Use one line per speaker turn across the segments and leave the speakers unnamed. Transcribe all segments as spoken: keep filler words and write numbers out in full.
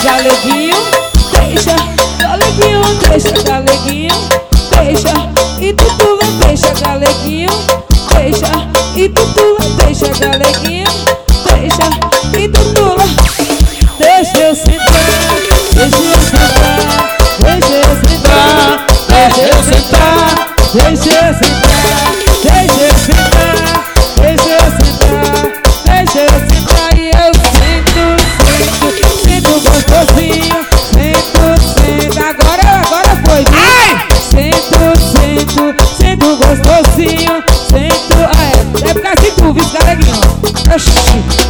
galeguinho, deixa, galeguinho, deixa, galeguinho, deixa, e tudo deixa, galeguinho, deixa, e tudo deixa, galeguinho, deixa, e tudo deixa eu sentar, deixa eu sentar, deixa eu sentar, deixa eu sentar, deixa eu sentar, deixa eu sentar, deixa eu sentar, deixa eu sentar e eu sento, sento, sento gostosinho, sento, sento, agora, agora foi, ai! Sento, sento, sento gostosinho, sento, ah, é, é por causa de tu, viu, galeguinho, oxi.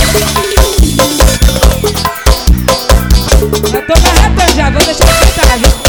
Eu tô me arretando já, vou deixar eu sentar, viu?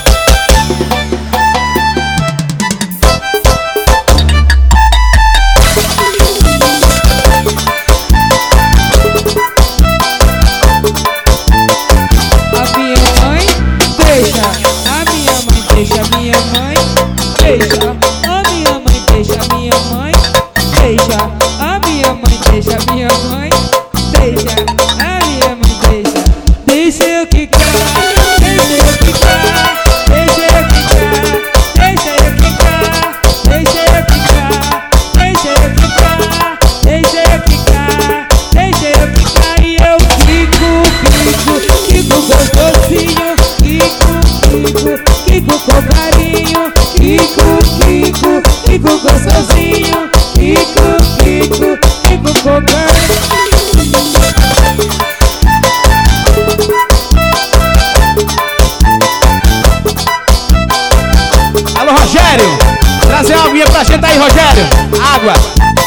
A minha mãe deixa, a minha mãe deixa, a minha mãe deixa, a minha mãe deixa, a minha mãe deixa, a minha mãe deixa, a minha mãe deixa, a minha mãe deixa. Deixa eu quicar, deixa eu quicar, deixa eu quicar, deixa eu quicar, deixa eu quicar, deixa eu quicar, deixa eu quicar, deixa eu quicar e eu quico, quico, quico gostosinho, quico, quico, quico com carinho, quico, quico, quico gostosinho, quico, quico, quico com carinho.
Alô, Rogério, trazer uma aguinha pra gente aí, Rogério. Água.